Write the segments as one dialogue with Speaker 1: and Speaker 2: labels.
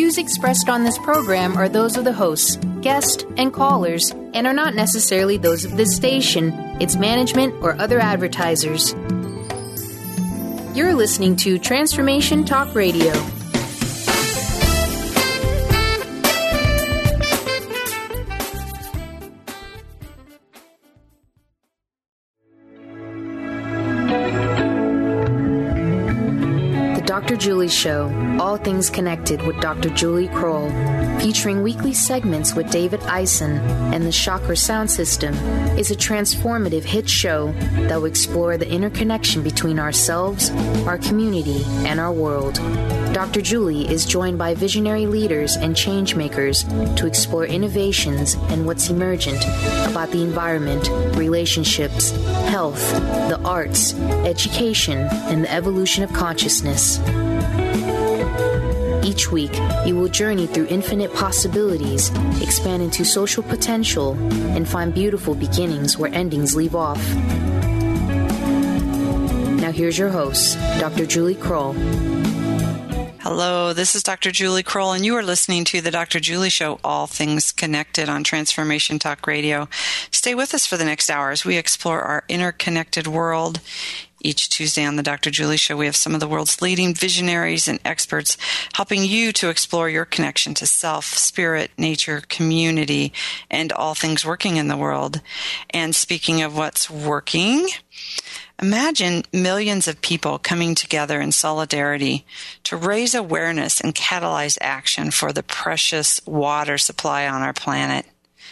Speaker 1: views expressed on this program are those of the hosts, guests, and callers, and are not necessarily those of this station, its management, or other advertisers. You're listening to Transformation Talk Radio. Dr. Julie Show, all things connected with Dr. Julie Kroll, featuring weekly segments with David Eisen and the Shocker Sound System, is a transformative hit show that will explore the interconnection between ourselves, our community, and our world. Dr. Julie is joined by visionary leaders and change makers to explore innovations and what's emergent about the environment, relationships, health, the arts, education, and the evolution of consciousness. Each week, you will journey through infinite possibilities, expand into social potential, and find beautiful beginnings where endings leave off. Now here's your host, Dr. Julie Kroll.
Speaker 2: Hello, this is Dr. Julie Kroll, and you are listening to The Dr. Julie Show, all things connected on Transformation Talk Radio. Stay with us for the next hour as we explore our interconnected world. Each Tuesday on The Dr. Julie Show, we have some of the world's leading visionaries and experts helping you to explore your connection to self, spirit, nature, community, and all things working in the world. And speaking of what's working, imagine millions of people coming together in solidarity to raise awareness and catalyze action for the precious water supply on our planet.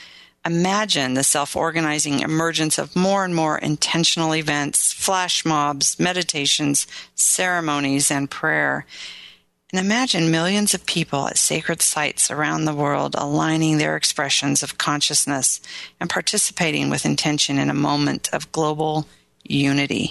Speaker 2: Imagine the self-organizing emergence of more and more intentional events, flash mobs, meditations, ceremonies, and prayer. And imagine millions of people at sacred sites around the world aligning their expressions of consciousness and participating with intention in a moment of global unity.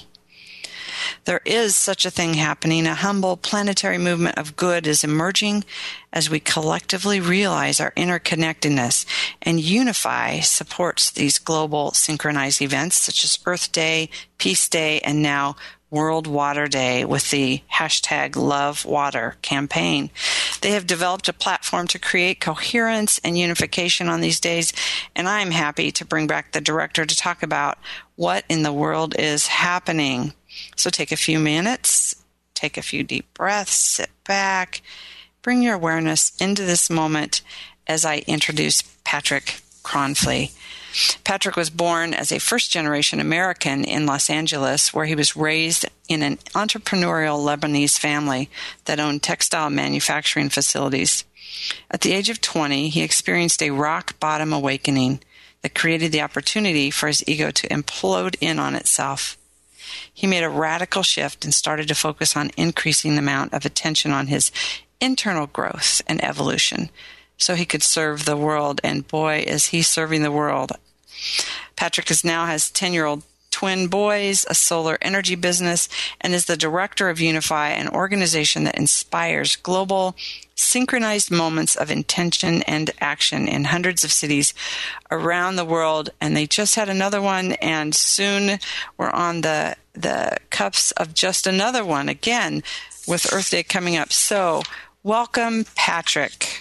Speaker 2: There is such a thing happening. A humble planetary movement of good is emerging as we collectively realize our interconnectedness, and Unify supports these global synchronized events such as Earth Day, Peace Day, and now World Water Day with the #LoveWater campaign. They have developed a platform to create coherence and unification on these days, and I'm happy to bring back the director to talk about what in the world is happening. So take a few minutes, take a few deep breaths, sit back, bring your awareness into this moment as I introduce Patrick Cronfley. Patrick was born as a first-generation American in Los Angeles, where he was raised in an entrepreneurial Lebanese family that owned textile manufacturing facilities. At the age of 20, he experienced a rock-bottom awakening that created the opportunity for his ego to implode in on itself. He made a radical shift and started to focus on increasing the amount of attention on his internal growth and evolution so he could serve the world. And boy, is he serving the world. Patrick now has 10-year-old twin boys, a solar energy business, and is the director of Unify, an organization that inspires global synchronized moments of intention and action in hundreds of cities around the world. And they just had another one, and soon we're on the cups of just another one again with Earth Day coming up. So welcome, Patrick.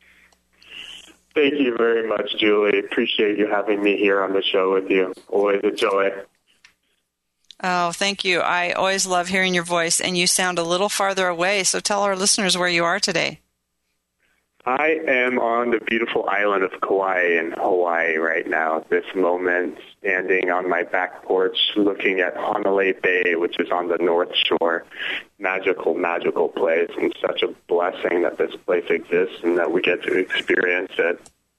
Speaker 3: Thank you very much, Julie. Appreciate you having me here on the show with you. Always a joy.
Speaker 2: Oh, thank you. I always love hearing your voice, and you sound a little farther away, so tell our listeners where you are today.
Speaker 3: I am on the beautiful island of Kauai in Hawaii right now at this moment, standing on my back porch looking at Honolulu Bay, which is on the North Shore. Magical, magical place, and such a blessing that this place exists and that we get to experience it.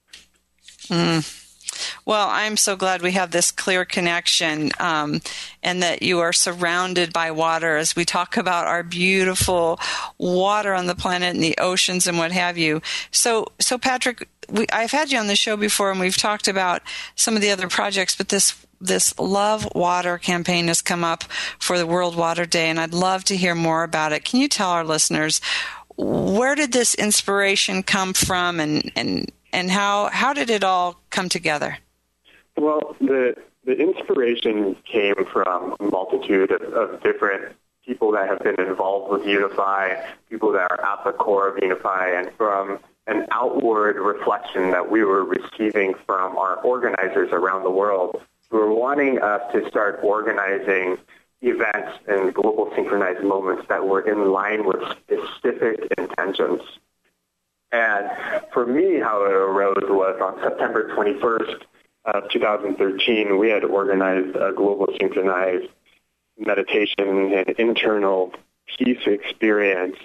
Speaker 2: Well, I'm so glad we have this clear connection and that you are surrounded by water as we talk about our beautiful water on the planet and the oceans and what have you. So Patrick, I've had you on the show before and we've talked about some of the other projects, but this Love Water campaign has come up for the World Water Day, and I'd love to hear more about it. Can you tell our listeners, where did this inspiration come from and how did it all come together?
Speaker 3: Well, the inspiration came from a multitude of different people that have been involved with Unify, people that are at the core of Unify, and from an outward reflection that we were receiving from our organizers around the world who were wanting us to start organizing events and global synchronized moments that were in line with specific intentions. And for me, how it arose was on September 21st of 2013, we had organized a global synchronized meditation and internal peace experience.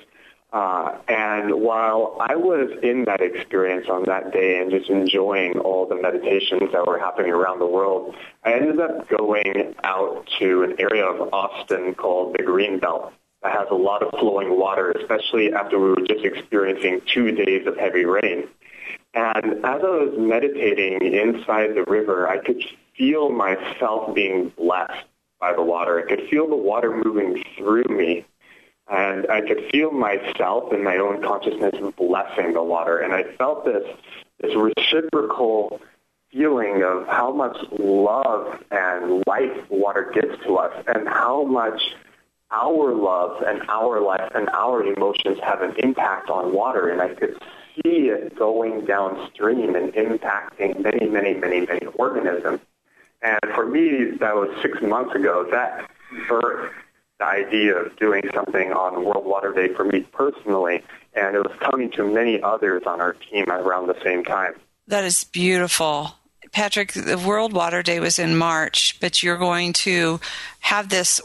Speaker 3: And while I was in that experience on that day and just enjoying all the meditations that were happening around the world, I ended up going out to an area of Austin called the Greenbelt that has a lot of flowing water, especially after we were just experiencing 2 days of heavy rain. And as I was meditating inside the river, I could feel myself being blessed by the water. I could feel the water moving through me. And I could feel myself and my own consciousness blessing the water. And I felt this reciprocal feeling of how much love and life water gives to us, and how much our love and our life and our emotions have an impact on water. And I could see it going downstream and impacting many, many, many, many organisms. And for me, that was 6 months ago. That birthed the idea of doing something on World Water Day for me personally, and it was coming to many others on our team around the same time.
Speaker 2: That is beautiful. Patrick, the World Water Day was in March, but you're going to have this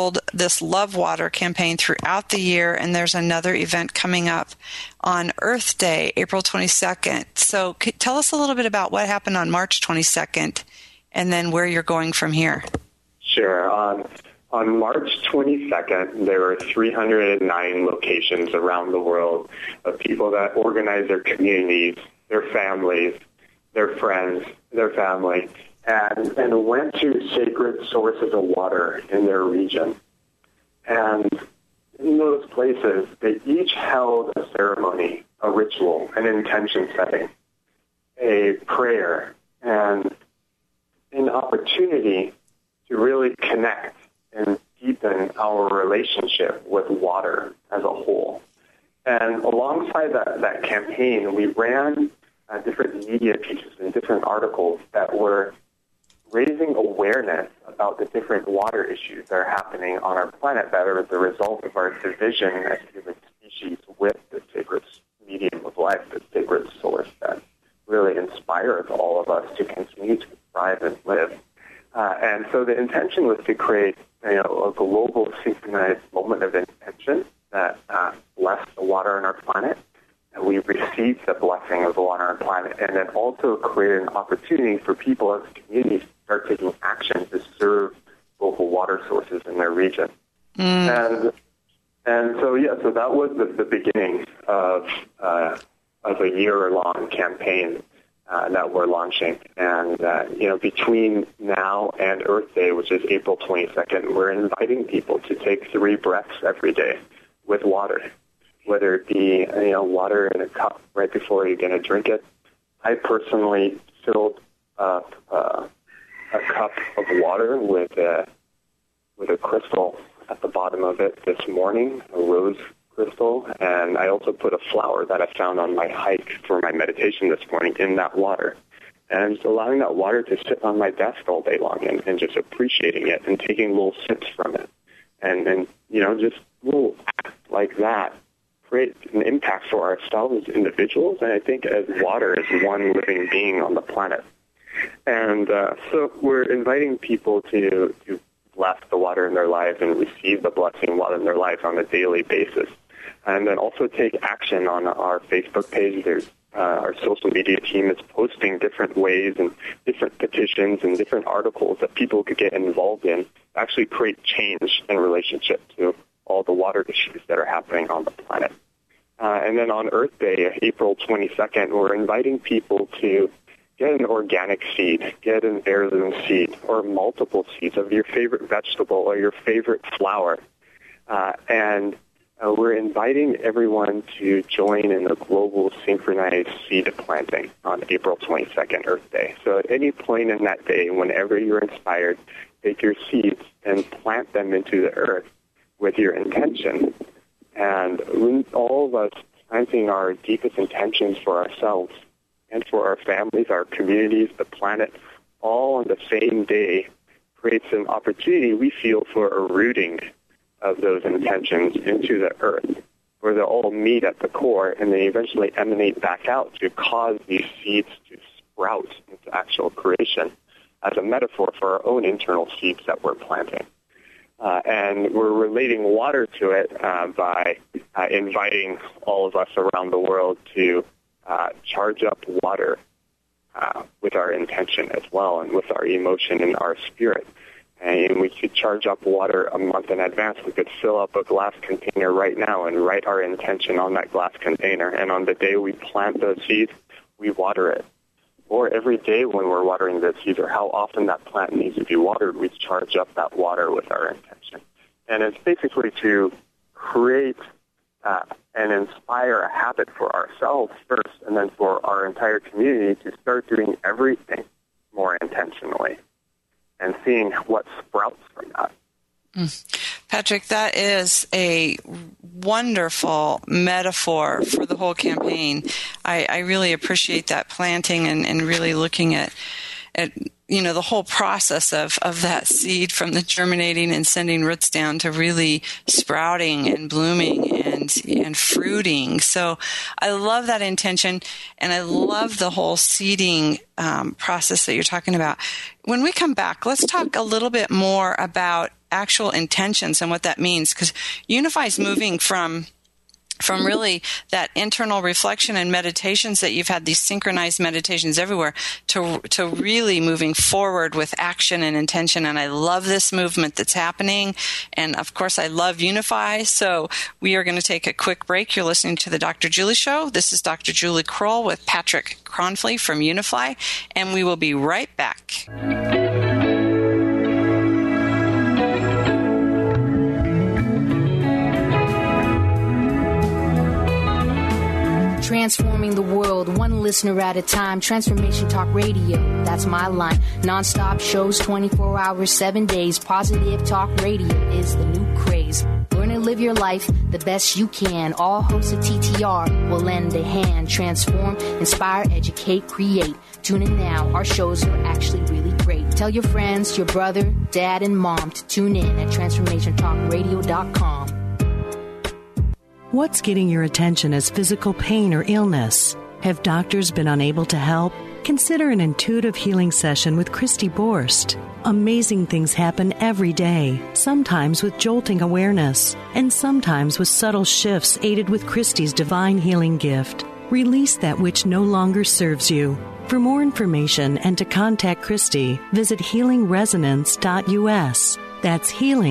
Speaker 2: Love Water campaign throughout the year, and there's another event coming up on Earth Day, April 22nd. So tell us a little bit about what happened on March 22nd and then where you're going from here.
Speaker 3: Sure. On March 22nd, there were 309 locations around the world of people that organize their communities, their families, their friends, their family, and went to sacred sources of water in their region. And in those places, they each held a ceremony, a ritual, an intention setting, a prayer, and an opportunity to really connect and deepen our relationship with water as a whole. And alongside that campaign, we ran different media pieces and different articles that were raising awareness about the different water issues that are happening on our planet that are the result of our division as human species with the sacred medium of life, the sacred source that really inspires all of us to continue to thrive and live. And so the intention was to create a global synchronized moment of intention that blessed the water on our planet. And we received the blessing of the water on our planet, and then also create an opportunity for people as communities to start taking action to serve local water sources in their region. And so that was the beginning of a year-long campaign that we're launching. And, between now and Earth Day, which is April 22nd, we're inviting people to take 3 breaths every day with water, whether it be, water in a cup right before you're going to drink it. I personally filled up a cup of water with a crystal at the bottom of it this morning, a rose crystal, and I also put a flower that I found on my hike for my meditation this morning in that water. And just allowing that water to sit on my desk all day long and just appreciating it and taking little sips from it. And just little acts like that create an impact for ourselves as individuals, and I think as water as one living being on the planet. And so we're inviting people to bless the water in their lives and receive the blessing of water in their lives on a daily basis. And then also take action on our Facebook page. There's our social media team is posting different ways and different petitions and different articles that people could get involved in to actually create change in relationship to all the water issues that are happening on the planet. And then on Earth Day, April 22nd, we're inviting people to get an organic seed, get an heirloom seed, or multiple seeds of your favorite vegetable or your favorite flower. And we're inviting everyone to join in the global synchronized seed planting on April 22nd, Earth Day. So at any point in that day, whenever you're inspired, take your seeds and plant them into the earth with your intention. And all of us planting our deepest intentions for ourselves and for our families, our communities, the planet, all on the same day creates an opportunity, we feel, for a rooting of those intentions into the earth, where they'll all meet at the core and they eventually emanate back out to cause these seeds to sprout into actual creation as a metaphor for our own internal seeds that we're planting. And we're relating water to it by inviting all of us around the world to charge up water with our intention as well, and with our emotion and our spirit. And we could charge up water a month in advance. We could fill up a glass container right now and write our intention on that glass container. And on the day we plant those seeds, we water it. Or every day when we're watering those seeds, or how often that plant needs to be watered, we charge up that water with our intention. And it's basically to create and inspire a habit for ourselves first, and then for our entire community to start doing everything more intentionally and seeing what sprouts from that.
Speaker 2: Patrick, that is a wonderful metaphor for the whole campaign. I really appreciate that planting and really looking at the whole process of that seed, from the germinating and sending roots down to really sprouting and blooming and fruiting. So I love that intention, and I love the whole seeding process that you're talking about. When we come back, let's talk a little bit more about actual intentions and what that means, because Unify is moving from really that internal reflection and meditations that you've had, these synchronized meditations everywhere, to really moving forward with action and intention. And I love this movement that's happening. And of course, I love Unify. So we are going to take a quick break. You're listening to the Dr. Julie Show. This is Dr. Julie Kroll with Patrick Cronfley from Unify, and we will be right back.
Speaker 1: Transforming the world, one listener at a time. Transformation Talk Radio, that's my line. Non-stop shows, 24 hours, 7 days. Positive Talk Radio is the new craze. Learn and live your life the best you can. All hosts of TTR will lend a hand. Transform, inspire, educate, create. Tune in now. Our shows are actually really great. Tell your friends, your brother, dad, and mom to tune in at TransformationTalkRadio.com.
Speaker 4: What's getting your attention as physical pain or illness? Have doctors been unable to help? Consider an intuitive healing session with Christy Borst. Amazing things happen every day, sometimes with jolting awareness, and sometimes with subtle shifts aided with Christy's divine healing gift. Release that which no longer serves you. For more information and to contact Christy, visit healingresonance.us. That's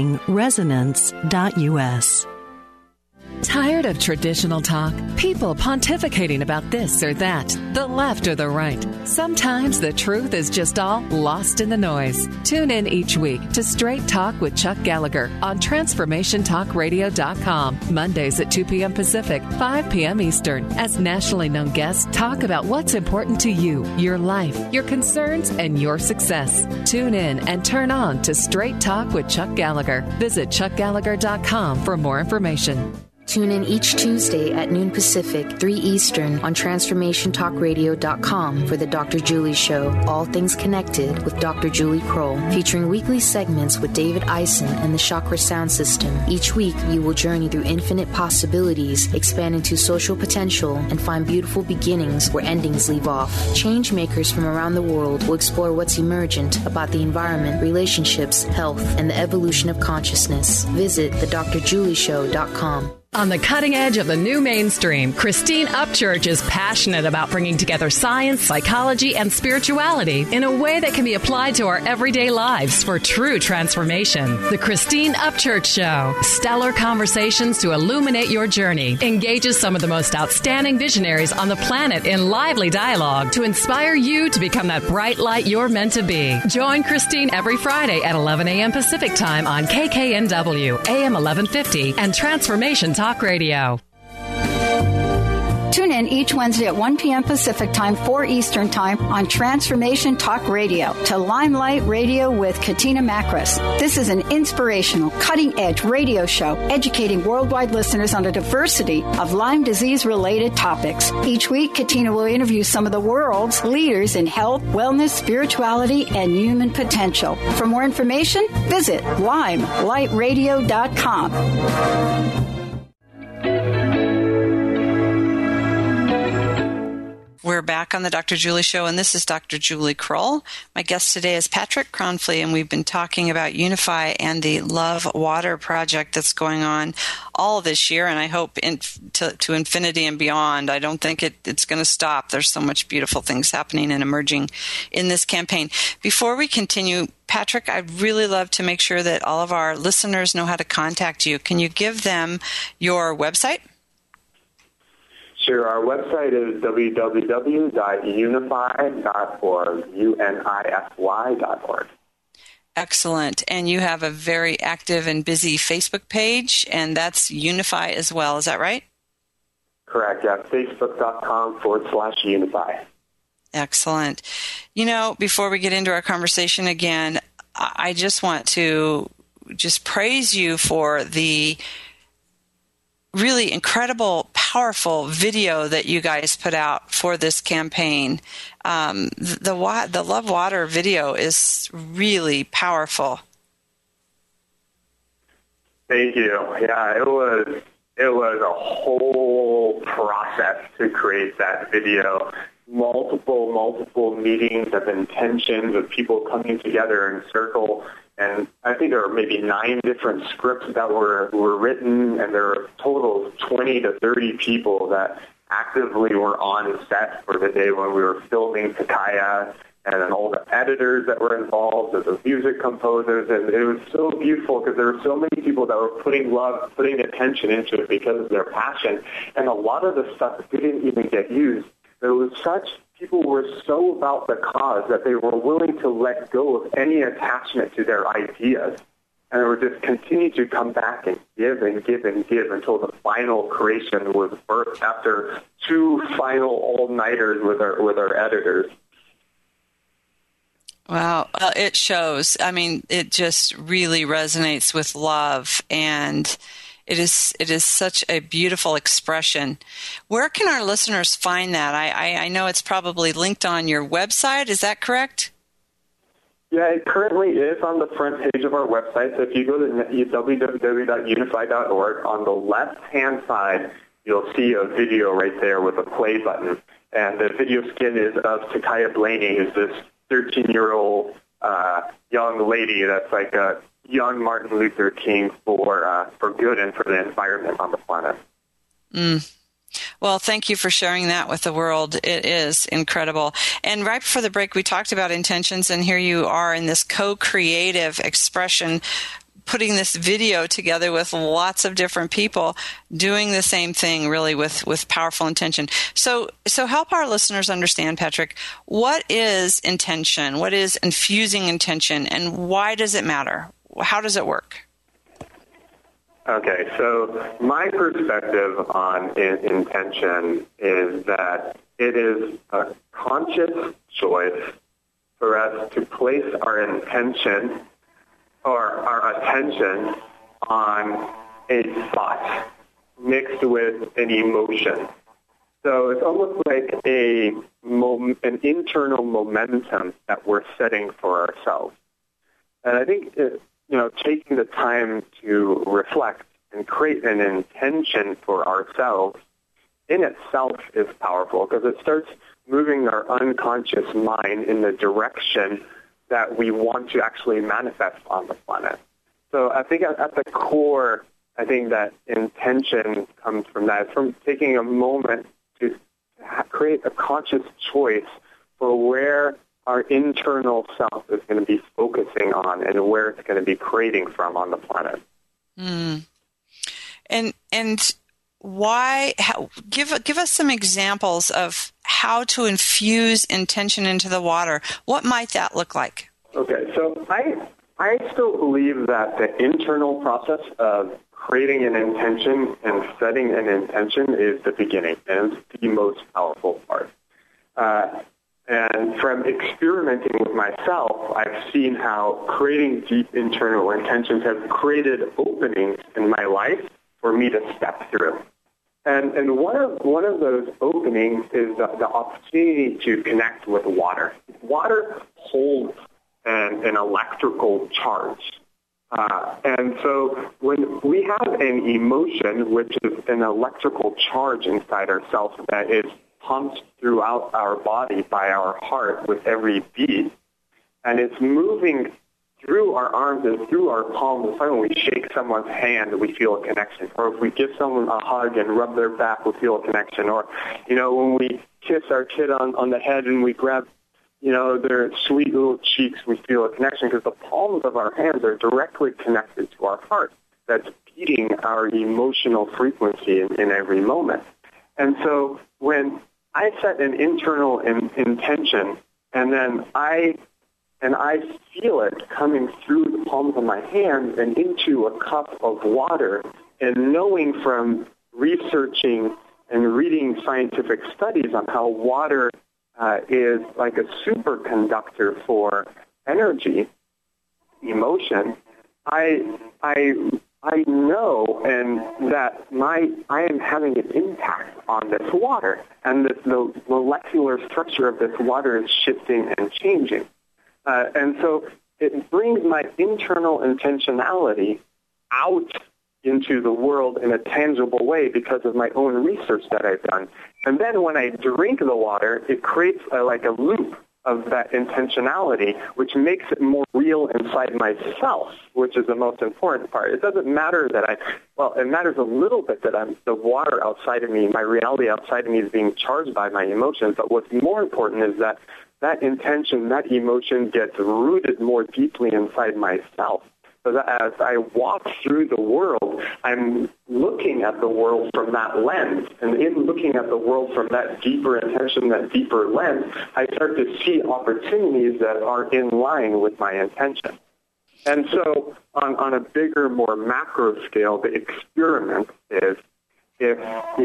Speaker 4: healingresonance.us.
Speaker 5: Tired of traditional talk? People pontificating about this or that, the left or the right. Sometimes the truth is just all lost in the noise. Tune in each week to Straight Talk with Chuck Gallagher on TransformationTalkRadio.com, Mondays at 2 p.m. Pacific, 5 p.m. Eastern, as nationally known guests talk about what's important to you, your life, your concerns, and your success. Tune in and turn on to Straight Talk with Chuck Gallagher. Visit ChuckGallagher.com for more information.
Speaker 1: Tune in each Tuesday at noon Pacific, 3 Eastern on TransformationTalkRadio.com for the Dr. Julie Show, All Things Connected with Dr. Julie Kroll, featuring weekly segments with David Eisen and the Chakra Sound System. Each week, you will journey through infinite possibilities, expand into social potential, and find beautiful beginnings where endings leave off. Change makers from around the world will explore what's emergent about the environment, relationships, health, and the evolution of consciousness. Visit thedrjulieshow.com.
Speaker 6: On the cutting edge of the new mainstream, Christine Upchurch is passionate about bringing together science, psychology, and spirituality in a way that can be applied to our everyday lives for true transformation. The Christine Upchurch Show, stellar conversations to illuminate your journey, engages some of the most outstanding visionaries on the planet in lively dialogue to inspire you to become that bright light you're meant to be. Join Christine every Friday at 11 a.m. Pacific Time on KKNW, AM 1150, and Transformation Talk Radio.
Speaker 7: Tune in each Wednesday at 1 p.m. Pacific Time, 4 Eastern Time on Transformation Talk Radio to Limelight Radio with Katina Makris. This is an inspirational, cutting-edge radio show educating worldwide listeners on a diversity of Lyme disease-related topics. Each week, Katina will interview some of the world's leaders in health, wellness, spirituality, and human potential. For more information, visit limelightradio.com.
Speaker 2: We're back on the Dr. Julie Show, and this is Dr. Julie Kroll. My guest today is Patrick Cronfley, and we've been talking about Unify and the Love Water project that's going on all this year, and I hope to infinity and beyond. I don't think it's going to stop. There's so much beautiful things happening and emerging in this campaign. Before we continue, Patrick, I'd really love to make sure that all of our listeners know how to contact you. Can you give them your website?
Speaker 3: Sure. Our website is www.unify.org, UNIFY.org.
Speaker 2: Excellent. And you have a very active and busy Facebook page, and that's Unify as well. Is that right?
Speaker 3: Correct. Yeah, facebook.com/Unify.
Speaker 2: Excellent. You know, before we get into our conversation again, I just want to just praise you for the really incredible, powerful video that you guys put out for this campaign. The Love Water video is really powerful.
Speaker 3: Thank you. Yeah, it was a whole process to create that video. Multiple meetings of intentions of people coming together in a circle. And I think there were maybe 9 different scripts that were written, and there were a total of 20 to 30 people that actively were on set for the day when we were filming Takaya, and then all the editors that were involved, the music composers, and it was so beautiful because there were so many people that were putting attention into it because of their passion, and a lot of the stuff didn't even get used. People were so about the cause that they were willing to let go of any attachment to their ideas. And they were just continue to come back and give and give and give until the final creation was birthed after 2 final all-nighters with our editors.
Speaker 2: Wow. It shows. I mean, it just really resonates with love, and it is such a beautiful expression. Where can our listeners find that? I know it's probably linked on your website. Is that correct?
Speaker 3: Yeah, it currently is on the front page of our website. So if you go to www.unify.org, on the left-hand side, you'll see a video right there with a play button. And the video skit is of Takaya Blaney, who's this 13-year-old young lady that's like a young Martin Luther King for good and for the environment on the planet.
Speaker 2: Well, thank you for sharing that with the world. It is incredible. And right before the break, we talked about intentions, and here you are in this co-creative expression, putting this video together with lots of different people doing the same thing, really with powerful intention. So help our listeners understand, Patrick, what is intention? What is infusing intention, and why does it matter? How does it work?
Speaker 3: Okay, so my perspective on intention is that it is a conscious choice for us to place our intention or our attention on a thought mixed with an emotion. So it's almost like an internal momentum that we're setting for ourselves. And I think taking the time to reflect and create an intention for ourselves in itself is powerful because it starts moving our unconscious mind in the direction that we want to actually manifest on the planet. So I think at the core, I think that intention comes from that. It's from taking a moment to create a conscious choice for where our internal self is going to be focusing on and where it's going to be creating from on the planet.
Speaker 2: And why? Give us some examples of how to infuse intention into the water. What might that look like?
Speaker 3: Okay, so I still believe that the internal process of creating an intention and setting an intention is the beginning, and it's the most powerful part. And from experimenting with myself, I've seen how creating deep internal intentions have created openings in my life for me to step through. And one of those openings is the opportunity to connect with water. Water holds an electrical charge. And so when we have an emotion, which is an electrical charge inside ourselves that is pumped throughout our body by our heart with every beat, and it's moving through our arms and through our palms. It's like when we shake someone's hand, we feel a connection. Or if we give someone a hug and rub their back, we feel a connection. Or, when we kiss our kid on the head and we grab, their sweet little cheeks, we feel a connection because the palms of our hands are directly connected to our heart. That's beating our emotional frequency in every moment. And so when I set an internal intention and then I feel it coming through the palms of my hands and into a cup of water, and knowing from researching and reading scientific studies on how water is like a superconductor for energy, emotion, I know and that I am having an impact on this water, and that the molecular structure of this water is shifting and changing. And so it brings my internal intentionality out into the world in a tangible way because of my own research that I've done. And then when I drink the water, it creates like a loop of that intentionality, which makes it more real inside myself, which is the most important part. It doesn't matter that it matters a little bit that the water outside of me, my reality outside of me is being charged by my emotions. But what's more important is that intention, that emotion gets rooted more deeply inside myself. So that as I walk through the world, I'm looking at the world from that lens. And in looking at the world from that deeper intention, that deeper lens, I start to see opportunities that are in line with my intention. And so on a bigger, more macro scale, the experiment is if,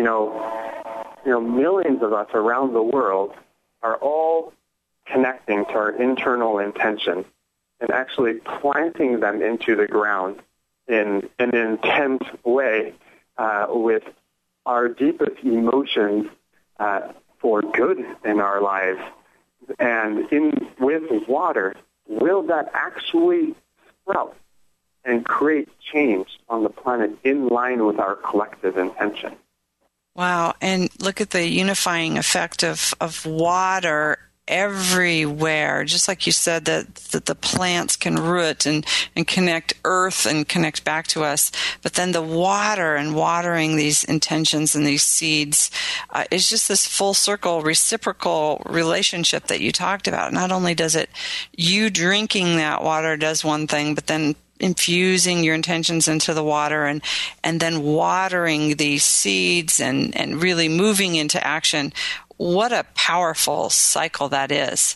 Speaker 3: millions of us around the world are all connecting to our internal intention and actually planting them into the ground in an intense way with our deepest emotions for good in our lives. And with water, will that actually sprout and create change on the planet in line with our collective intention?
Speaker 2: Wow. And look at the unifying effect of water everywhere. Just like you said, that the plants can root and connect earth and connect back to us. But then the water and watering these intentions and these seeds is just this full circle, reciprocal relationship that you talked about. Not only does it, you drinking that water does one thing, but then infusing your intentions into the water and then watering these seeds and really moving into action. What a powerful cycle that is.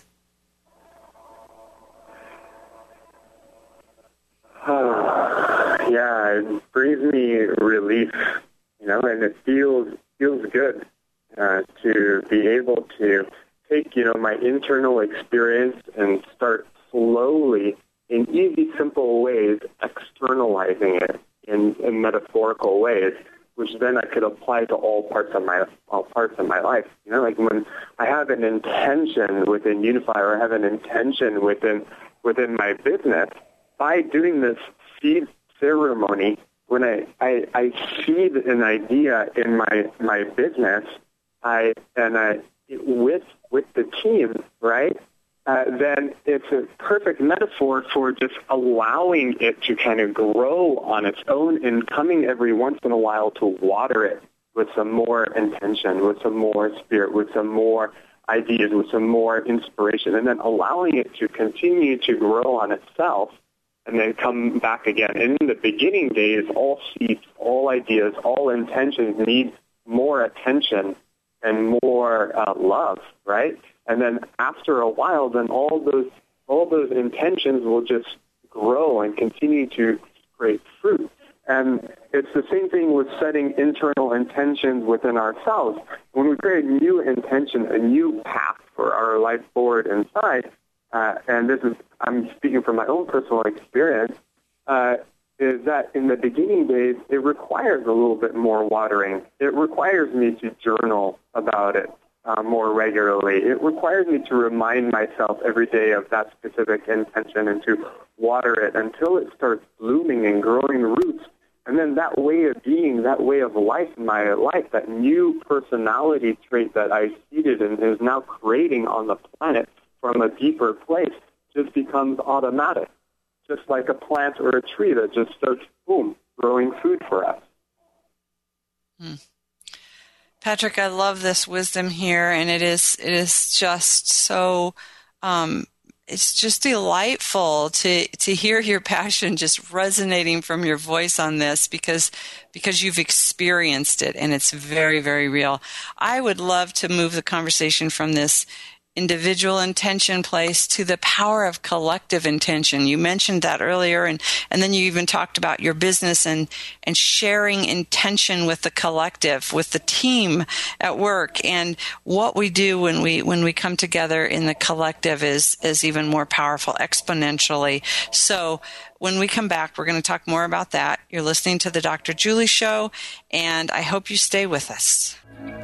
Speaker 3: Yeah, it brings me relief, and it feels good to be able to take, my internal experience and start slowly, in easy, simple ways, externalizing it in metaphorical ways, which then I could apply to all parts of my life. Like when I have an intention within Unify, or I have an intention within my business, by doing this seed ceremony, when I seed an idea in my business, with the team, right? Then it's a perfect metaphor for just allowing it to kind of grow on its own and coming every once in a while to water it with some more intention, with some more spirit, with some more ideas, with some more inspiration, and then allowing it to continue to grow on itself and then come back again. And in the beginning days, all seeds, all ideas, all intentions need more attention and more love, right? And then after a while, then all those intentions will just grow and continue to create fruit. And it's the same thing with setting internal intentions within ourselves. When we create a new intention, a new path for our life forward inside, and this is, I'm speaking from my own personal experience, is that in the beginning days, it requires a little bit more watering. It requires me to journal about it more regularly. It requires me to remind myself every day of that specific intention and to water it until it starts blooming and growing roots. And then that way of being, that way of life in my life, that new personality trait that I seeded and is now creating on the planet from a deeper place just becomes automatic. Just like a plant or a tree that just starts, boom, growing food for us.
Speaker 2: Patrick, I love this wisdom here, and it is just so, it's just delightful to hear your passion just resonating from your voice on this because you've experienced it, and it's very, very real. I would love to move the conversation from this individual intention place to the power of collective intention. You mentioned that earlier, and then you even talked about your business and sharing intention with the collective, with the team at work. And what we do when we come together in the collective is even more powerful, exponentially. So when we come back, we're going to talk more about that. You're listening to the Dr. Julie Show, and I hope you stay with us.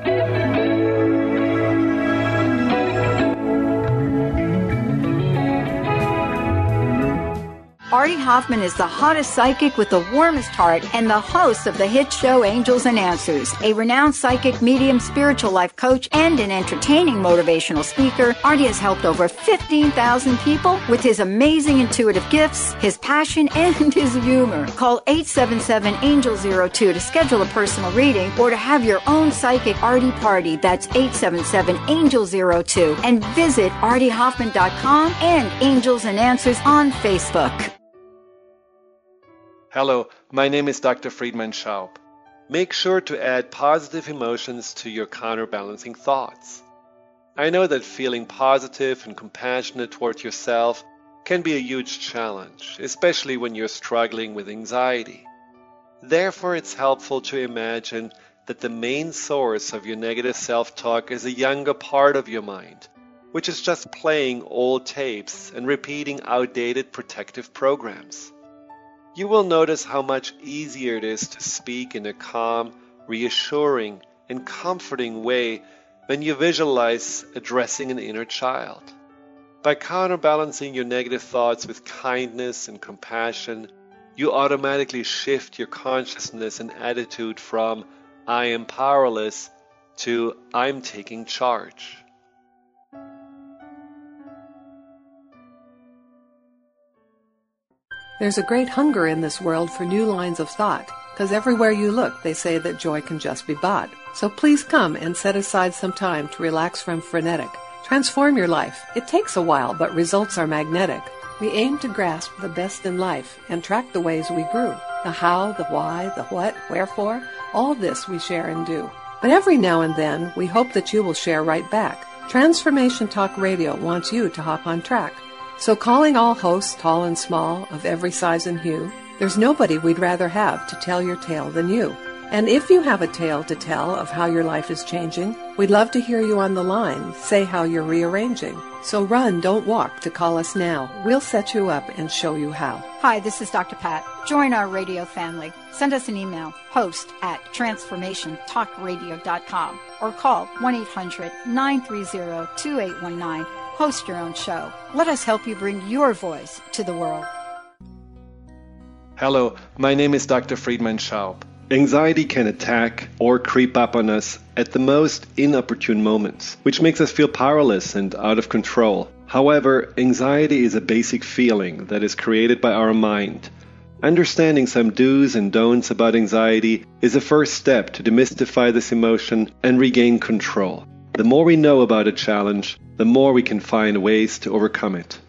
Speaker 7: Artie Hoffman is the hottest psychic with the warmest heart and the host of the hit show Angels and Answers. A renowned psychic, medium, spiritual life coach, and an entertaining motivational speaker, Artie has helped over 15,000 people with his amazing intuitive gifts, his passion, and his humor. Call 877-ANGEL-02 to schedule a personal reading or to have your own psychic Artie party. That's 877-ANGEL-02. And visit artiehoffman.com and Angels and Answers on Facebook.
Speaker 8: Hello, my name is Dr. Friedman Schaub. Make sure to add positive emotions to your counterbalancing thoughts. I know that feeling positive and compassionate toward yourself can be a huge challenge, especially when you're struggling with anxiety. Therefore, it's helpful to imagine that the main source of your negative self-talk is a younger part of your mind, which is just playing old tapes and repeating outdated protective programs. You will notice how much easier it is to speak in a calm, reassuring, and comforting way when you visualize addressing an inner child. By counterbalancing your negative thoughts with kindness and compassion, you automatically shift your consciousness and attitude from "I am powerless" to "I'm taking charge."
Speaker 9: There's a great hunger in this world for new lines of thought, because everywhere you look, they say that joy can just be bought. So please come and set aside some time to relax from frenetic. Transform your life. It takes a while, but results are magnetic. We aim to grasp the best in life and track the ways we grew. The how, the why, the what, wherefore, all this we share and do. But every now and then, we hope that you will share right back. Transformation Talk Radio wants you to hop on track. So calling all hosts, tall and small, of every size and hue, there's nobody we'd rather have to tell your tale than you. And if you have a tale to tell of how your life is changing, we'd love to hear you on the line say how you're rearranging. So run, don't walk to call us now. We'll set you up and show you how.
Speaker 7: Hi, this is Dr. Pat. Join our radio family. Send us an email, host@transformationtalkradio.com, or call 1-800-930-2819. Host your own show. Let us help you bring your voice to the world.
Speaker 8: Hello, my name is Dr. Friedman Schaub. Anxiety can attack or creep up on us at the most inopportune moments, which makes us feel powerless and out of control. However, anxiety is a basic feeling that is created by our mind. Understanding some do's and don'ts about anxiety is a first step to demystify this emotion and regain control. The more we know about a challenge, the more we can find ways to overcome it.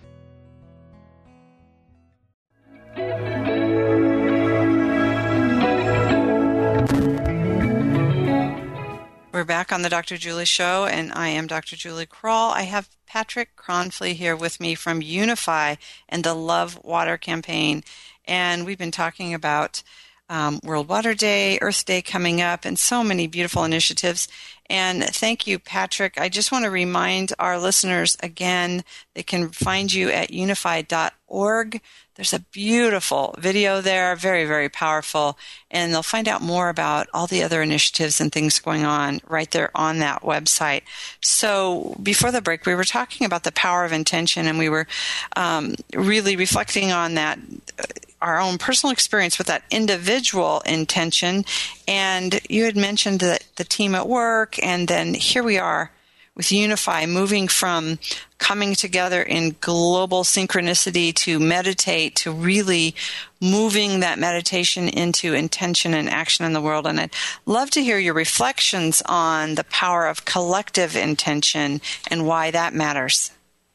Speaker 2: We're back on the Dr. Julie Show, and I am Dr. Julie Kroll. I have Patrick Kronfli here with me from Unify and the Love Water Campaign, and we've been talking about World Water Day, Earth Day coming up, and so many beautiful initiatives. And thank you, Patrick. I just want to remind our listeners again, they can find you at unified.org. There's a beautiful video there, very, very powerful, and they'll find out more about all the other initiatives and things going on right there on that website. So before the break, we were talking about the power of intention, and we were really reflecting on that, our own personal experience with that individual intention. And you had mentioned that the team at work, and then here we are with Unify, moving from coming together in global synchronicity to meditate, to really moving that meditation into intention and action in the world. And I'd love to hear your reflections on the power of collective intention and why that matters.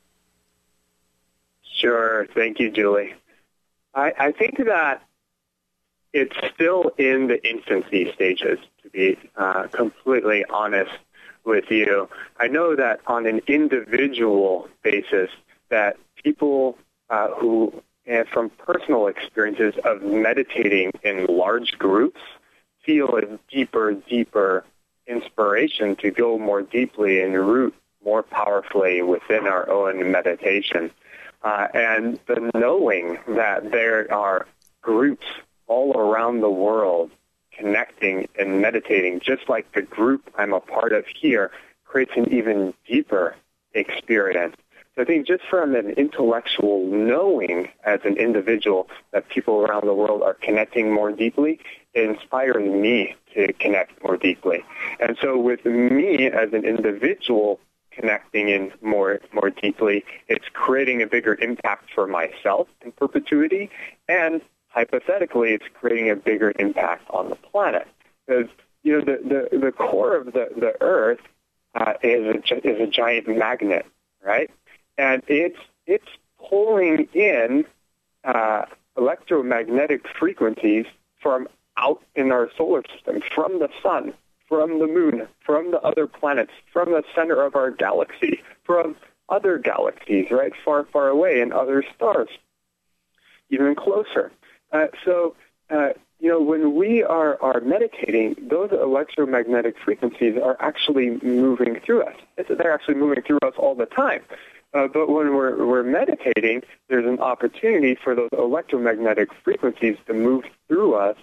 Speaker 3: Sure. Thank you, Julie. I think that it's still in the infancy stages, to be completely honest with you. I know that on an individual basis that people who, from personal experiences of meditating in large groups, feel a deeper inspiration to go more deeply and root more powerfully within our own meditation. And the knowing that there are groups all around the world connecting and meditating, just like the group I'm a part of here, creates an even deeper experience. So I think just from an intellectual knowing as an individual that people around the world are connecting more deeply, it inspires me to connect more deeply. And so with me as an individual connecting in more deeply, it's creating a bigger impact for myself in perpetuity, and hypothetically, it's creating a bigger impact on the planet. Because the core of the Earth is a giant magnet, right? And it's pulling in electromagnetic frequencies from out in our solar system, from the sun, from the moon, from the other planets, from the center of our galaxy, from other galaxies, right, far, far away, and other stars, even closer. When we are meditating, those electromagnetic frequencies are actually moving through us. They're actually moving through us all the time. But when we're meditating, there's an opportunity for those electromagnetic frequencies to move through us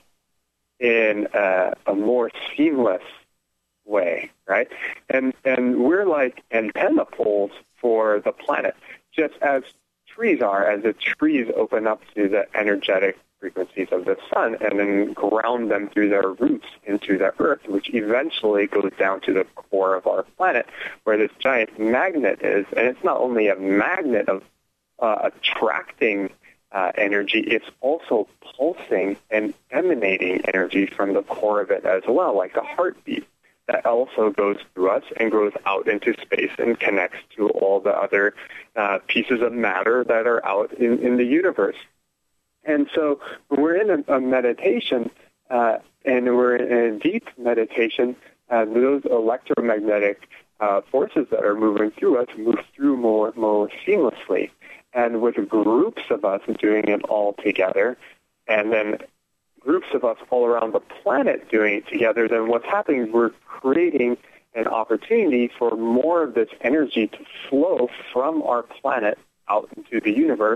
Speaker 3: in a more seamless way, right? And we're like antenna poles for the planet, just as trees are, as the trees open up to the energetic frequencies of the sun and then ground them through their roots into the earth, which eventually goes down to the core of our planet, where this giant magnet is. And it's not only a magnet of attracting energy, it's also pulsing and emanating energy from the core of it as well, like a heartbeat that also goes through us and goes out into space and connects to all the other pieces of matter that are out in the universe. And so when we're in a meditation and we're in a deep meditation, those electromagnetic forces that are moving through us move through more seamlessly. And with groups of us doing it all together, and then groups of us all around the planet doing it together, then what's happening is we're creating an opportunity for more of this energy to flow from our planet out into the universe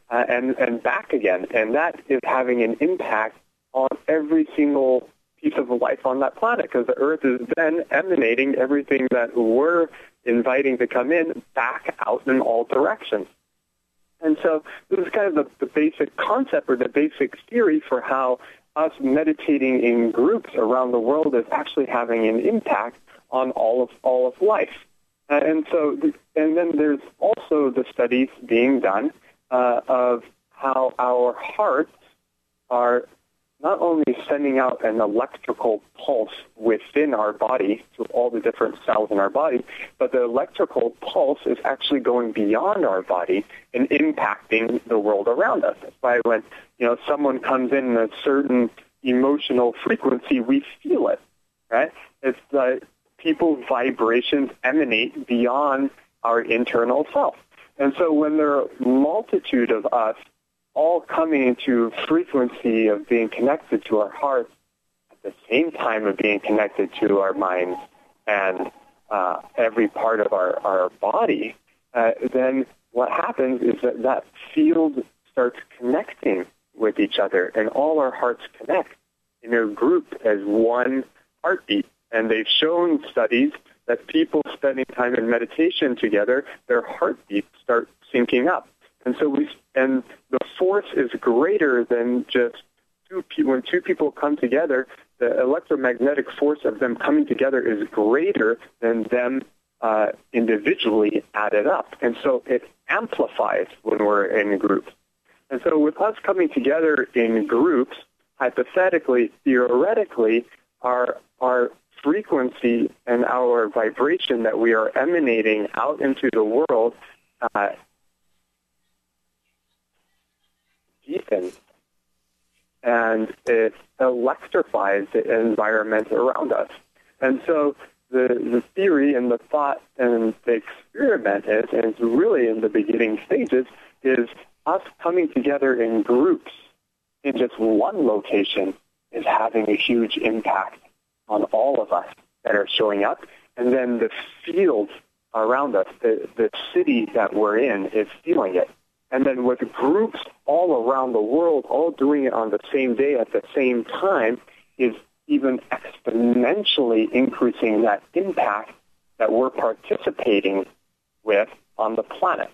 Speaker 3: and back again. And that is having an impact on every single piece of life on that planet, because the Earth is then emanating everything that we're inviting to come in back out in all directions. And so this is kind of the basic concept or the basic theory for how us meditating in groups around the world is actually having an impact on all of life. And then there's also the studies being done of how our hearts are not only sending out an electrical pulse within our body to all the different cells in our body, but the electrical pulse is actually going beyond our body and impacting the world around us. That's why when someone comes in a certain emotional frequency, we feel it, right? It's people's vibrations emanate beyond our internal self. And so when there are a multitude of us all coming into frequency of being connected to our hearts at the same time of being connected to our minds and every part of our body, then what happens is that field starts connecting with each other, and all our hearts connect in a group as one heartbeat. And they've shown studies that people spending time in meditation together, their heartbeats start syncing up. And so the force is greater than just when two people come together. The electromagnetic force of them coming together is greater than them individually added up. And so it amplifies when we're in groups. And so with us coming together in groups, hypothetically, theoretically, our frequency and our vibration that we are emanating out into the world deepens, and it electrifies the environment around us. And so the theory and the thought and the experiment is, and it's really in the beginning stages, is us coming together in groups in just one location is having a huge impact on all of us that are showing up. And then the field around us, the city that we're in, is feeling it. And then with groups all around the world, all doing it on the same day at the same time, is even exponentially increasing that impact that we're participating with on the planet.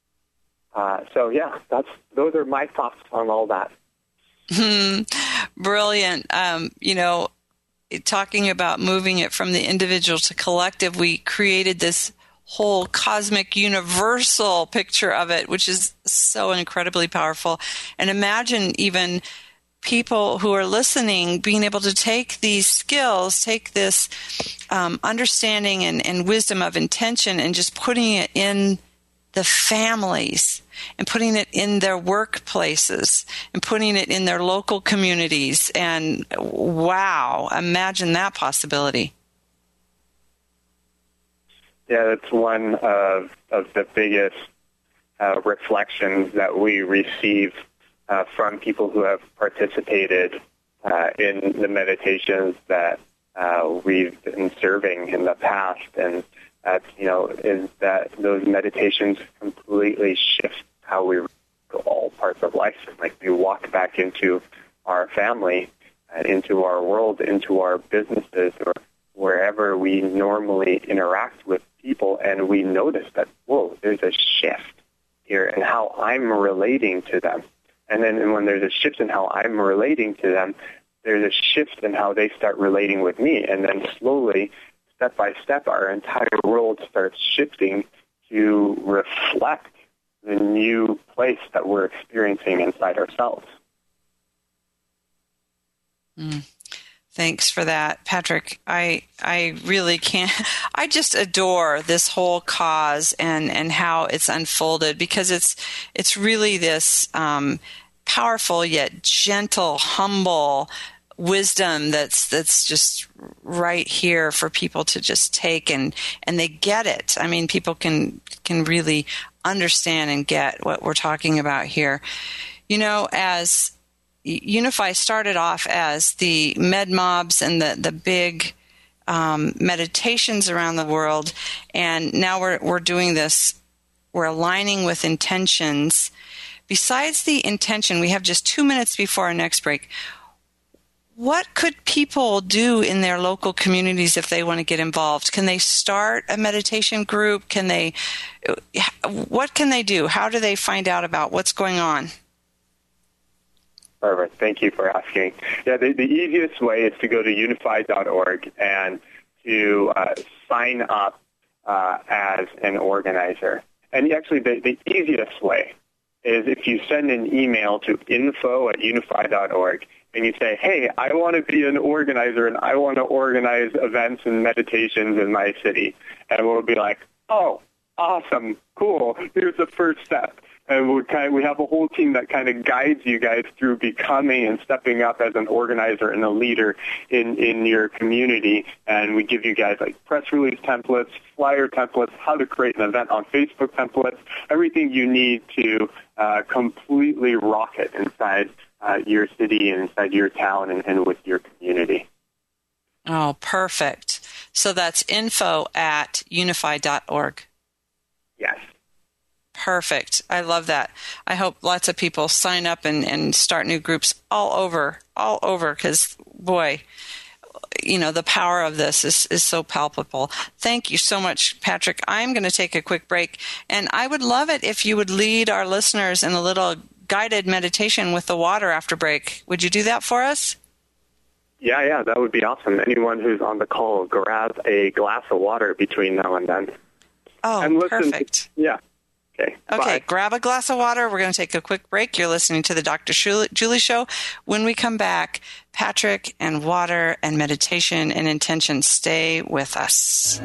Speaker 3: Those are my thoughts on all that.
Speaker 2: Brilliant. Talking about moving it from the individual to collective, we created this whole cosmic universal picture of it, which is so incredibly powerful. And imagine even people who are listening being able to take these skills, take this understanding and wisdom of intention, and just putting it in the families, and putting it in their workplaces, and putting it in their local communities. And wow, imagine that possibility.
Speaker 3: Yeah, that's one of the biggest reflections that we receive from people who have participated in the meditations that we've been serving in the past. And that, is that those meditations completely shift how we to all parts of life. Like we walk back into our family, into our world, into our businesses, or wherever we normally interact with people, and we notice that, whoa, there's a shift here in how I'm relating to them. And then when there's a shift in how I'm relating to them, there's a shift in how they start relating with me. And then slowly, step by step, our entire world starts shifting to reflect the new place that we're experiencing inside ourselves.
Speaker 2: Thanks for that, Patrick. I really can't. I just adore this whole cause and how it's unfolded, because it's really this powerful yet gentle, humble wisdom that's just right here for people to just take, and they get it. I mean, people can really understand and get what we're talking about here. As Unify started off as the med mobs and the big meditations around the world, and now we're doing this. We're aligning with intentions. Besides the intention, we have just 2 minutes before our next break. What could people do in their local communities if they want to get involved? Can they start a meditation group? What can they do? How do they find out about what's going on?
Speaker 3: Perfect. Thank you for asking. Yeah, the easiest way is to go to unify.org and to sign up as an organizer. And actually, the easiest way is if you send an email to info@unify.org and you say, hey, I want to be an organizer and I want to organize events and meditations in my city. And we'll be like, oh, awesome, cool, here's the first step. And we have a whole team that kind of guides you guys through becoming and stepping up as an organizer and a leader in your community. And we give you guys like press release templates, flyer templates, how to create an event on Facebook templates, everything you need to completely rock it inside your city and inside your town and with your community.
Speaker 2: Oh, perfect. So that's info@unify.org.
Speaker 3: Yes.
Speaker 2: Perfect. I love that. I hope lots of people sign up and start new groups all over, because, boy, the power of this is so palpable. Thank you so much, Patrick. I'm going to take a quick break, and I would love it if you would lead our listeners in a little guided meditation with the water after break. Would you do that for us?
Speaker 3: Yeah, that would be awesome. Anyone who's on the call, grab a glass of water between now and then.
Speaker 2: Oh,
Speaker 3: and listen,
Speaker 2: perfect.
Speaker 3: Yeah. Okay, bye.
Speaker 2: Grab a glass of water. We're going to take a quick break. You're listening to the Dr. Julie Show. When we come back, Patrick and water and meditation and intention. Stay with us.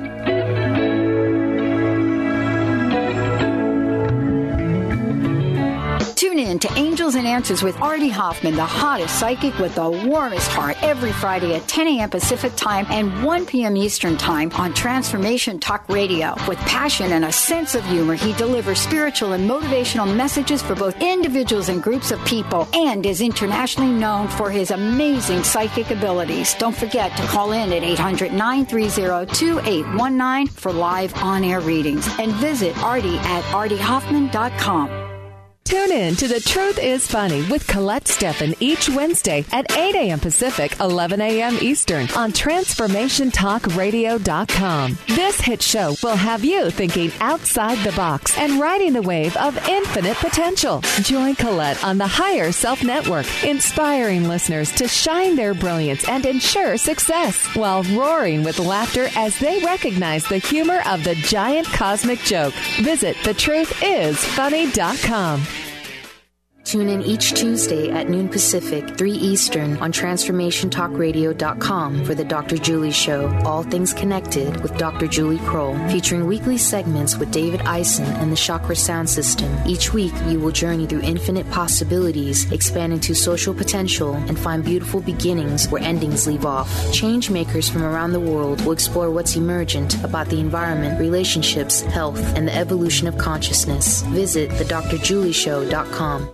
Speaker 7: Tune in to Angels and Answers with Artie Hoffman, the hottest psychic with the warmest heart, every Friday at 10 a.m. Pacific Time and 1 p.m. Eastern Time on Transformation Talk Radio. With passion and a sense of humor, he delivers spiritual and motivational messages for both individuals and groups of people, and is internationally known for his amazing psychic abilities. Don't forget to call in at 800-930-2819 for live on-air readings, and visit Artie at artiehoffman.com.
Speaker 5: Tune in to The Truth is Funny with Colette Steffen each Wednesday at 8 a.m. Pacific, 11 a.m. Eastern on TransformationTalkRadio.com. This hit show will have you thinking outside the box and riding the wave of infinite potential. Join Colette on the Higher Self Network, inspiring listeners to shine their brilliance and ensure success while roaring with laughter as they recognize the humor of the giant cosmic joke. Visit TheTruthIsFunny.com.
Speaker 1: Tune in each Tuesday at noon Pacific, 3 Eastern on TransformationTalkRadio.com for the Dr. Julie Show, All Things Connected with Dr. Julie Kroll, featuring weekly segments with David Eisen and the Chakra Sound System. Each week, you will journey through infinite possibilities, expand into social potential, and find beautiful beginnings where endings leave off. Change makers from around the world will explore what's emergent about the environment, relationships, health, and the evolution of consciousness. Visit thedrjulieshow.com.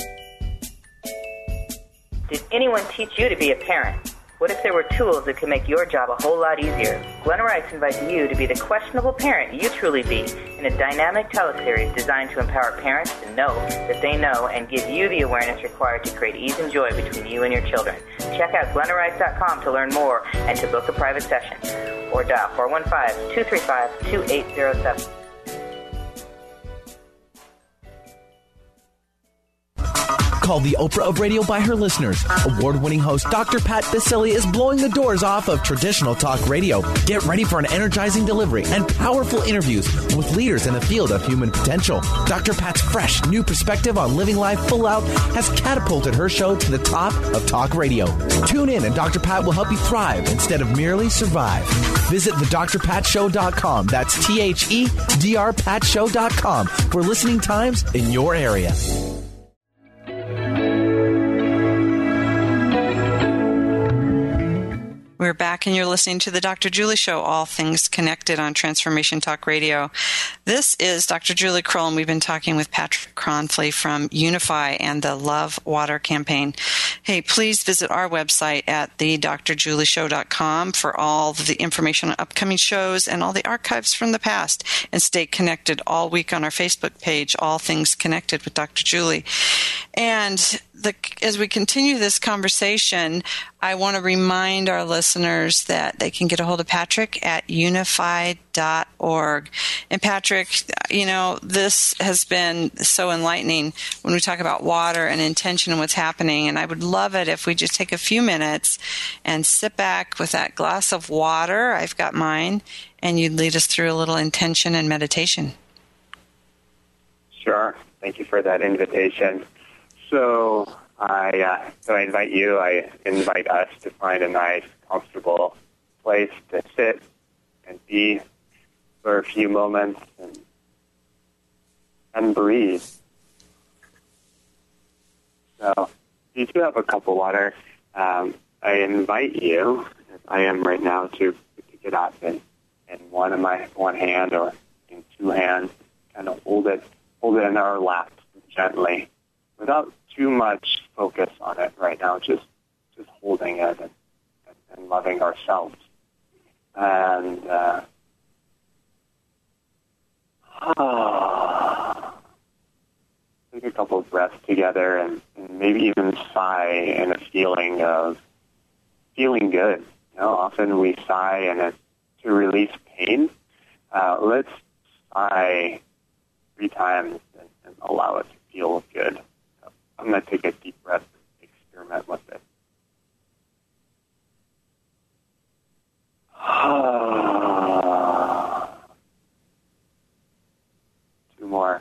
Speaker 10: Did anyone teach you to be a parent? What if there were tools that could make your job a whole lot easier? Glenna Rice invites you to be the questionable parent you truly be in a dynamic teleseries designed to empower parents to know that they know and give you the awareness required to create ease and joy between you and your children. Check out GlennaRice.com to learn more and to book a private session. Or dial 415-235-2807.
Speaker 11: Called the Oprah of radio by her listeners. Award-winning host Dr. Pat Baccili is blowing the doors off of traditional talk radio. Get ready for an energizing delivery and powerful interviews with leaders in the field of human potential. Dr. Pat's fresh, new perspective on living life full out has catapulted her show to the top of talk radio. Tune in and Dr. Pat will help you thrive instead of merely survive. Visit thedrpatshow.com. That's THEDRPatShow.com for listening times in your area.
Speaker 2: We're back, and you're listening to the Dr. Julie Show, All Things Connected on Transformation Talk Radio. This is Dr. Julie Kroll, and we've been talking with Patrick Kronfli from Unify and the Love Water Campaign. Hey, please visit our website at thedrjulieshow.com for all the information on upcoming shows and all the archives from the past, and stay connected all week on our Facebook page, All Things Connected with Dr. Julie. And as we continue this conversation, I want to remind our listeners that they can get a hold of Patrick at unified.org. And Patrick, this has been so enlightening when we talk about water and intention and what's happening. And I would love it if we just take a few minutes and sit back with that glass of water. I've got mine, and you'd lead us through a little intention and meditation.
Speaker 3: Sure. Thank you for that invitation. So I invite us to find a nice, comfortable place to sit and be for a few moments and breathe. So you do have a cup of water. I invite you, as I am right now, to get up and in one hand or in two hands, kind of hold it in our lap gently, without too much focus on it right now. Just holding it and loving ourselves. And take a couple of breaths together and maybe even sigh in a feeling of feeling good. Often we sigh and it's to release pain. Let's sigh 3 times and allow it to feel good. So I'm going to take a deep breath and experiment with it. 2 more.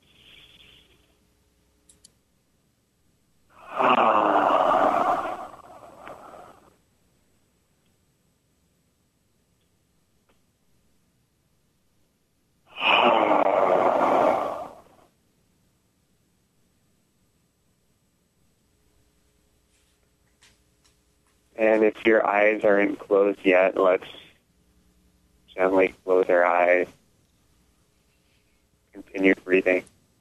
Speaker 3: And if your eyes aren't closed yet, let's gently close our eyes. Continue breathing.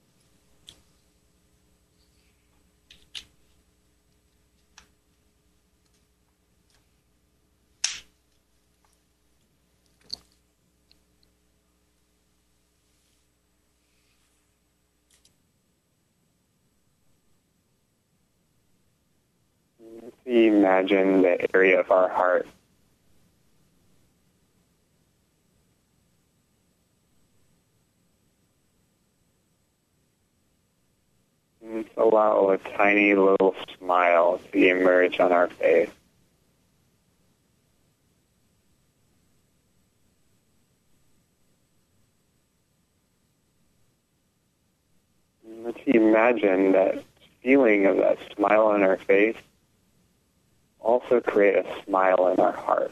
Speaker 3: Imagine the area of our heart. And allow a tiny little smile to emerge on our face. And let's imagine that feeling of that smile on our face also create a smile in our heart.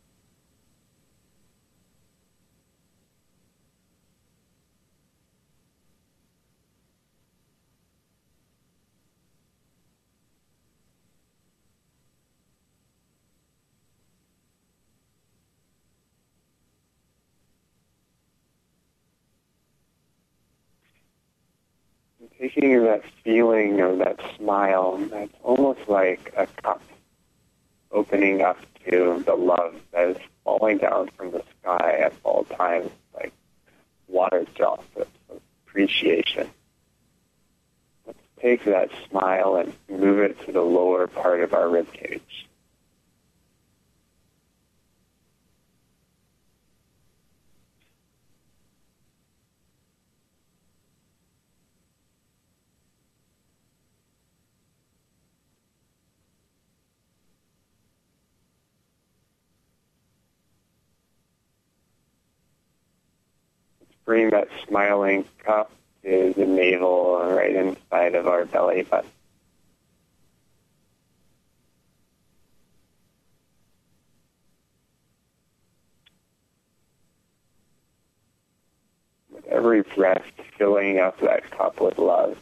Speaker 3: And taking that feeling of that smile, that's almost like a cup opening up to the love that is falling down from the sky at all times, like water drops of appreciation. Let's take that smile and move it to the lower part of our rib cage. Bring that smiling cup to the navel right inside of our belly button. With every breath, filling up that cup with love.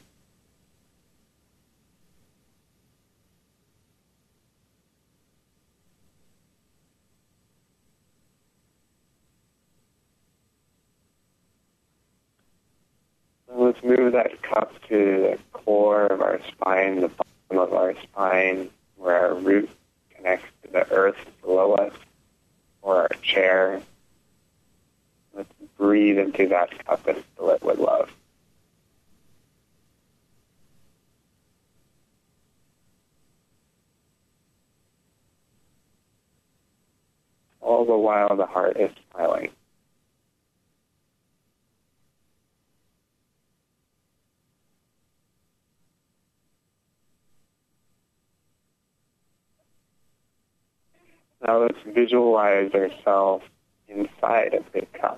Speaker 3: Let's move that cup to the core of our spine, the bottom of our spine, where our root connects to the earth below us, or our chair. Let's breathe into that cup and fill it with love. All the while the heart is smiling. Now let's visualize ourselves inside a big cup.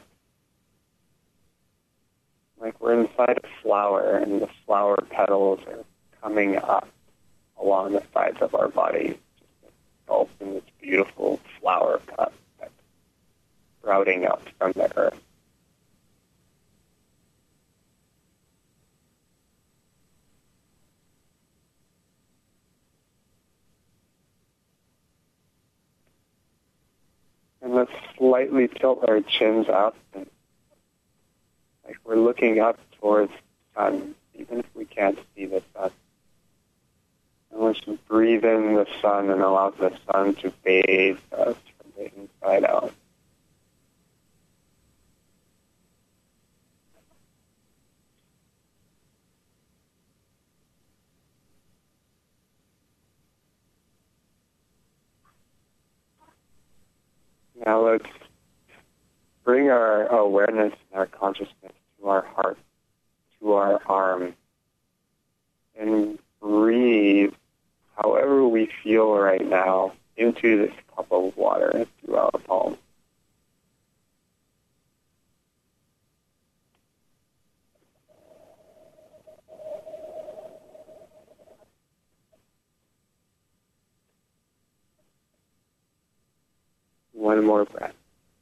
Speaker 3: Like we're inside a flower and the flower petals are coming up along the sides of our body, just engulfed in this beautiful flower cup that's sprouting up from the earth. slightly tilt our chins up, and like we're looking up towards the sun, even if we can't see the sun. And let's breathe in the sun and allow the sun to bathe us from the inside out. Now let's bring our awareness and our consciousness to our heart, to our arm, and breathe however we feel right now into this cup of water through our palm. One more breath.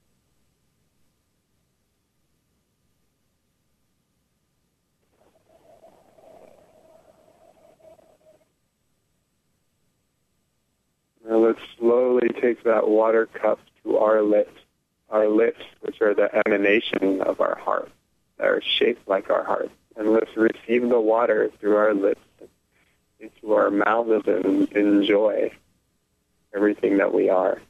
Speaker 3: Now let's slowly take that water cup to our lips, which are the emanation of our heart, that are shaped like our heart. And let's receive the water through our lips into our mouths and enjoy everything that we are.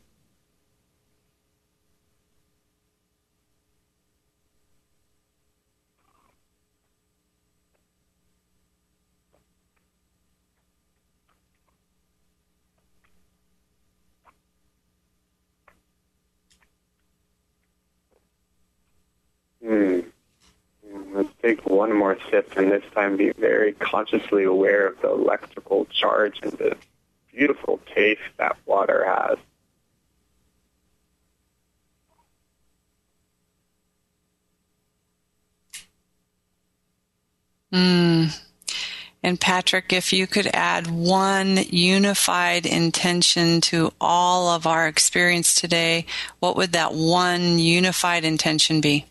Speaker 3: Let's take one more sip, and this time be very consciously aware of the electrical charge and the beautiful taste that water has.
Speaker 2: And Patrick, if you could add one unified intention to all of our experience today, what would that one unified intention be?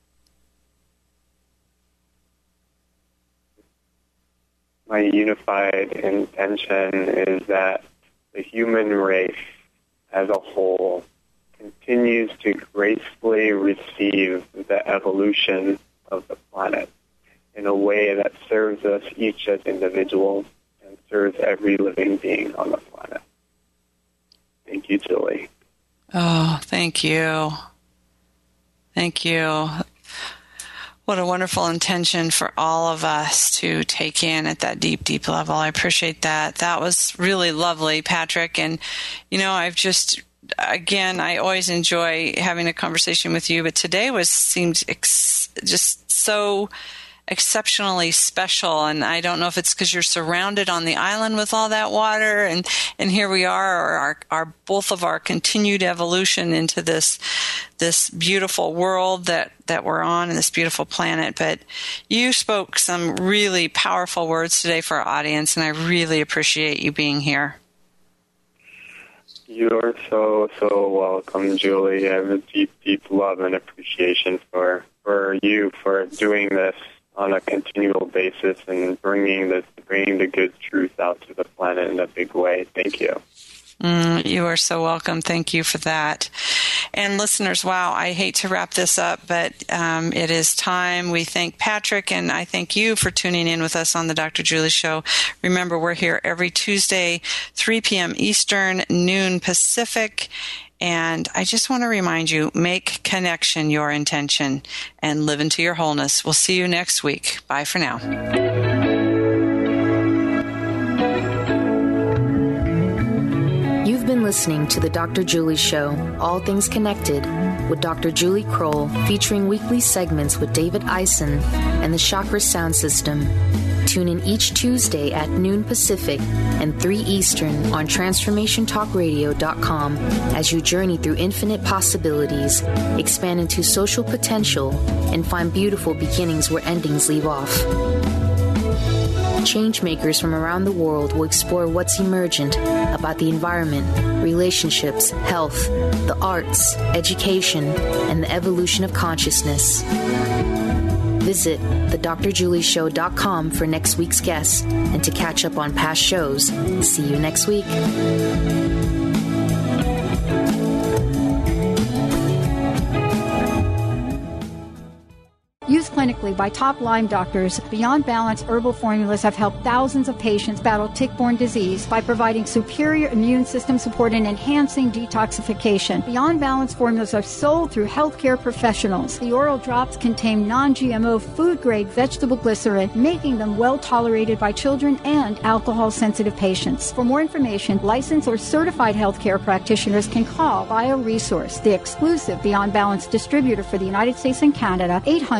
Speaker 3: My unified intention is that the human race as a whole continues to gracefully receive the evolution of the planet in a way that serves us each as individuals and serves every living being on the planet. Thank you, Julie.
Speaker 2: Oh, thank you. Thank you. What a wonderful intention for all of us to take in at that deep, deep level. I appreciate that. That was really lovely, Patrick. And, you know, I always enjoy having a conversation with you, but today seemed just so exceptionally special. And I don't know if it's because you're surrounded on the island with all that water, and here we are, both of our continued evolution into this beautiful world that we're on, and this beautiful planet. But you spoke some really powerful words today for our audience, and I really appreciate you being here.
Speaker 3: You're so welcome, Julie. I have a deep, deep love and appreciation for you for doing this on a continual basis and bringing the good truth out to the planet in a big way. Thank you.
Speaker 2: You are so welcome. Thank you for that. And listeners, wow, I hate to wrap this up, but it is time. We thank Patrick, and I thank you for tuning in with us on the Dr. Julie Show. Remember, we're here every Tuesday, 3 p.m. Eastern, noon Pacific. And I just want to remind you, make connection your intention and live into your wholeness. We'll see you next week. Bye for now.
Speaker 1: You've been listening to The Dr. Julie Show, All Things Connected, with Dr. Julie Kroll, featuring weekly segments with David Eisen and the Chakra Sound System. Tune in each Tuesday at noon Pacific and 3 Eastern on TransformationTalkRadio.com as you journey through infinite possibilities, expand into social potential, and find beautiful beginnings where endings leave off. Changemakers from around the world will explore what's emergent about the environment, relationships, health, the arts, education, and the evolution of consciousness. Visit thedrjulieshow.com for next week's guests and to catch up on past shows. See you next week.
Speaker 7: clinically by top Lyme doctors, Beyond Balance herbal formulas have helped thousands of patients battle tick-borne disease by providing superior immune system support and enhancing detoxification. Beyond Balance formulas are sold through healthcare professionals. The oral drops contain non-GMO food-grade vegetable glycerin, making them well tolerated by children and alcohol-sensitive patients. For more information, licensed or certified healthcare practitioners can call BioResource, the exclusive Beyond Balance distributor for the United States and Canada,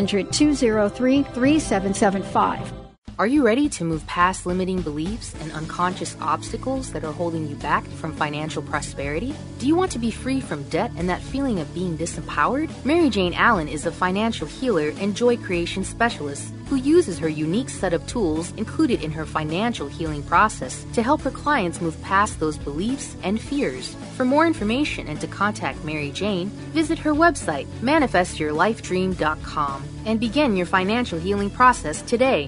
Speaker 7: 800-203-3775.
Speaker 1: Are you ready to move past limiting beliefs and unconscious obstacles that are holding you back from financial prosperity? Do you want to be free from debt and that feeling of being disempowered? Mary Jane Allen is a financial healer and joy creation specialist who uses her unique set of tools included in her financial healing process to help her clients move past those beliefs and fears. For more information and to contact Mary Jane, visit her website, manifestyourlifedream.com, and begin your financial healing process today.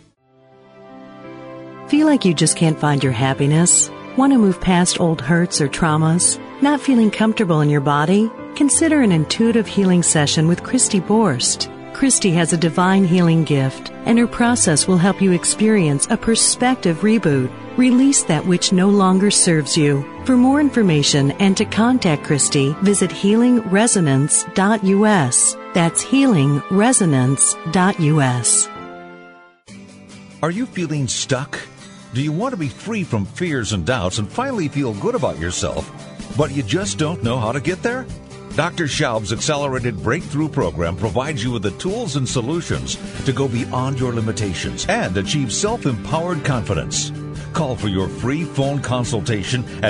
Speaker 4: Feel like you just can't find your happiness? Want to move past old hurts or traumas? Not feeling comfortable in your body? Consider an intuitive healing session with Christy Borst. Christy has a divine healing gift, and her process will help you experience a perspective reboot. Release that which no longer serves you. For more information and to contact Christy, visit healingresonance.us. That's healingresonance.us.
Speaker 12: Are you feeling stuck? Do you want to be free from fears and doubts and finally feel good about yourself, but you just don't know how to get there? Dr. Schaub's Accelerated Breakthrough Program provides you with the tools and solutions to go beyond your limitations and achieve self-empowered confidence. Call for your free phone consultation at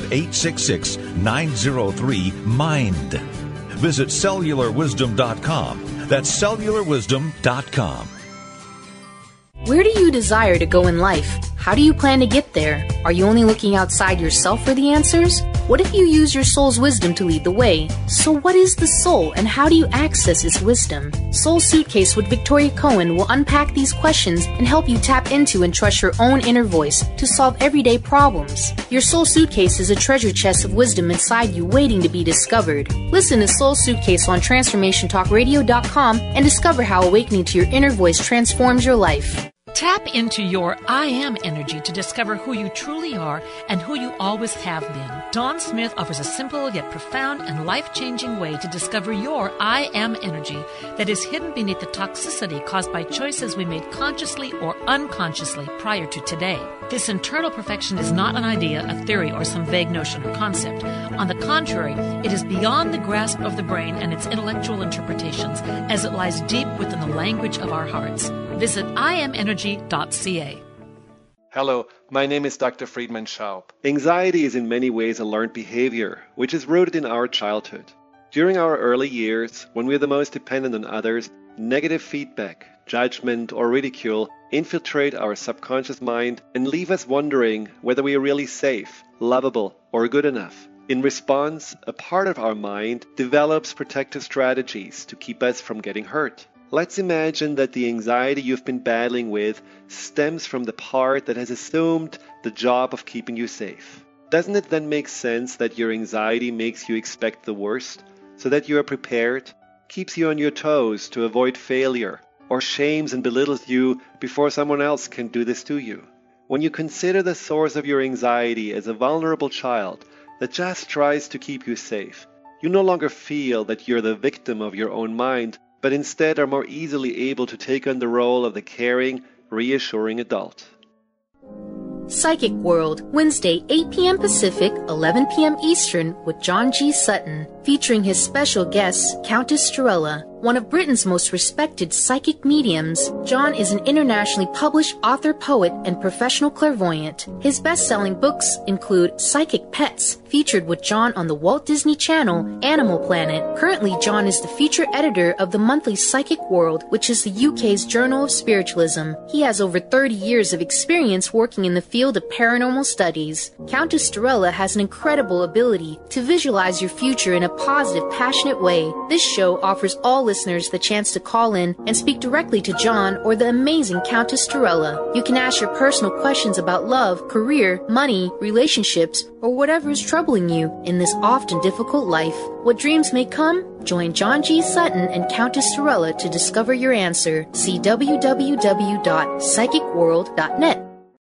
Speaker 12: 866-903-MIND. Visit cellularwisdom.com. That's cellularwisdom.com.
Speaker 1: Where do you desire to go in life? How do you plan to get there? Are you only looking outside yourself for the answers? What if you use your soul's wisdom to lead the way? So what is the soul and how do you access its wisdom? Soul Suitcase with Victoria Cohen will unpack these questions and help you tap into and trust your own inner voice to solve everyday problems. Your Soul Suitcase is a treasure chest of wisdom inside you waiting to be discovered. Listen to Soul Suitcase on TransformationTalkRadio.com and discover how awakening to your inner voice transforms your life.
Speaker 13: Tap into your I Am energy to discover who you truly are and who you always have been. Dawn Smith offers a simple yet profound and life-changing way to discover your I Am energy that is hidden beneath the toxicity caused by choices we made consciously or unconsciously prior to today. This internal perfection is not an idea, a theory, or some vague notion or concept. On the contrary, it is beyond the grasp of the brain and its intellectual interpretations, as it lies deep within the language of our hearts. Visit IamEnergy.ca.
Speaker 8: Hello, my name is Dr. Friedman Schaub. Anxiety is in many ways a learned behavior, which is rooted in our childhood. During our early years, when we are the most dependent on others, negative feedback, judgment, or ridicule infiltrate our subconscious mind and leave us wondering whether we are really safe, lovable, or good enough. In response, a part of our mind develops protective strategies to keep us from getting hurt. Let's imagine that the anxiety you've been battling with stems from the part that has assumed the job of keeping you safe. Doesn't it then make sense that your anxiety makes you expect the worst, so that you are prepared, keeps you on your toes to avoid failure, or shames and belittles you before someone else can do this to you? When you consider the source of your anxiety as a vulnerable child that just tries to keep you safe, you no longer feel that you're the victim of your own mind, but instead are more easily able to take on the role of the caring, reassuring adult.
Speaker 1: Psychic World, Wednesday, 8 p.m. Pacific, 11 p.m. Eastern, with John G. Sutton, featuring his special guest, Countess Strella. One of Britain's most respected psychic mediums, John is an internationally published author, poet, and professional clairvoyant. His best-selling books include Psychic Pets, featured with John on the Walt Disney Channel, Animal Planet. Currently, John is the feature editor of the monthly Psychic World, which is the UK's Journal of Spiritualism. He has over 30 years of experience working in the field of paranormal studies. Countess Strella has an incredible ability to visualize your future in a positive, passionate way. This show offers all listeners listeners the chance to call in and speak directly to John or the amazing Countess Torella. You can ask your personal questions about love, career, money, relationships, or whatever is troubling you in this often difficult life. What dreams may come? Join John G. Sutton and Countess Torella to discover your answer. See www.psychicworld.net.